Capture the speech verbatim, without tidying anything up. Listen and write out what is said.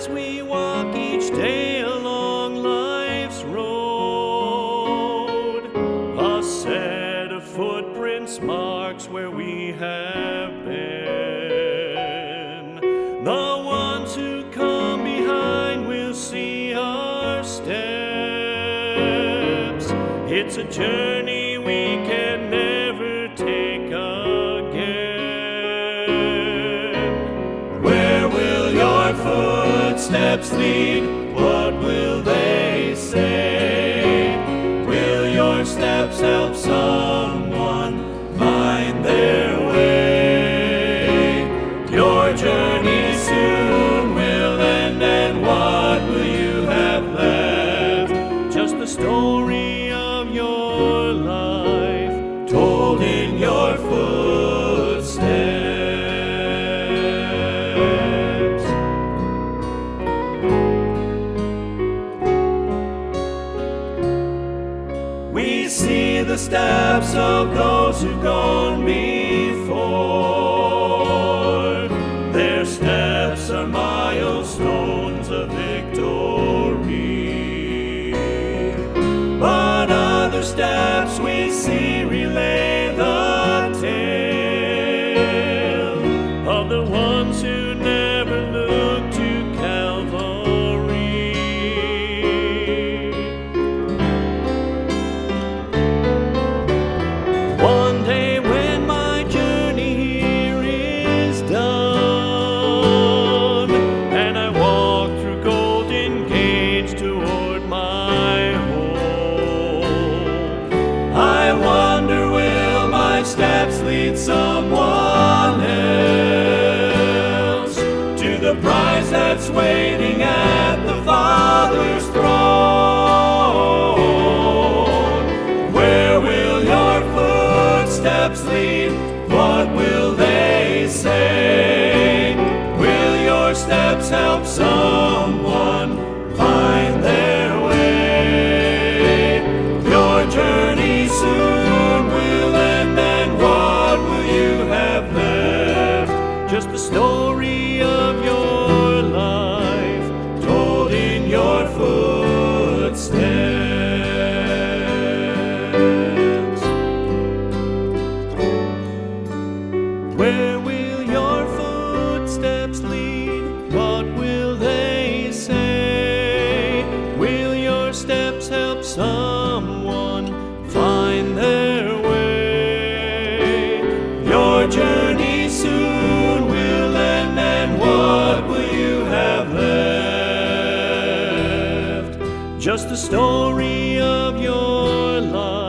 as we walk each day along life's road. A set of footprints marks where we have been. The ones who come behind will see our steps. It's a journey we can never take again. Where will your footsteps lead? What will they say? Will your steps help someone find their way? Your journey soon will end, and what will you have left? Just the story of your life, told in your footsteps. We see the steps of those who've gone before. Their steps are milestones of victory. But other steps we see relay the tale of the ones who never looked to Calvary. One day when my journey here is done, and I walk through golden gates toward my home, I wonder, will my steps lead someone else to the prize that's waiting at the Father's throne? Where will your footsteps lead? What will they say? Will your steps help someone find their way? Your journey soon will end, and what will you have left? Just the story of your life, told in your footsteps. Where will your footsteps lead? What will they say? Will your steps help someone find their way? Your journey soon will end, and what will you have left? Just the story of your life.